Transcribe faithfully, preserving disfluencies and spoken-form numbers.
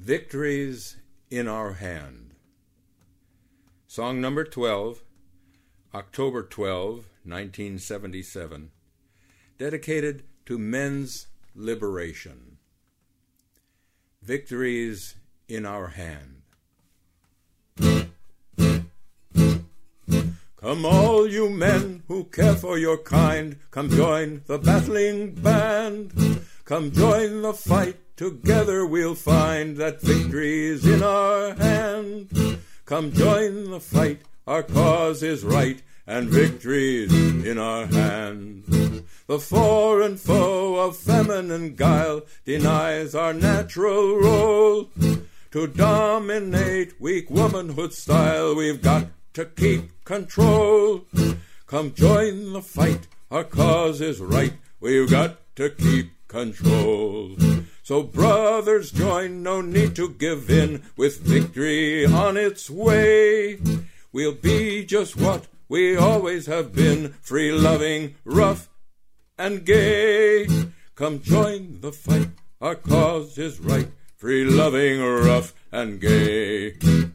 Victories in Our Hand. Song number twelve, October twelfth, nineteen seventy-seven, dedicated to men's liberation. Victories in Our Hand. Come all you men who care for your kind, come join the battling band. Come join the fight, together we'll find that victory's in our hand. Come join the fight, our cause is right, and victory's in our hand. The foreign foe of feminine guile denies our natural role. To dominate weak womanhood style, we've got to keep control. Come join the fight, our cause is right, we've got to keep control. So brothers join, no need to give in, with victory on its way. We'll be just what we always have been, free-loving, rough and gay. Come join the fight, our cause is right, free-loving, rough and gay.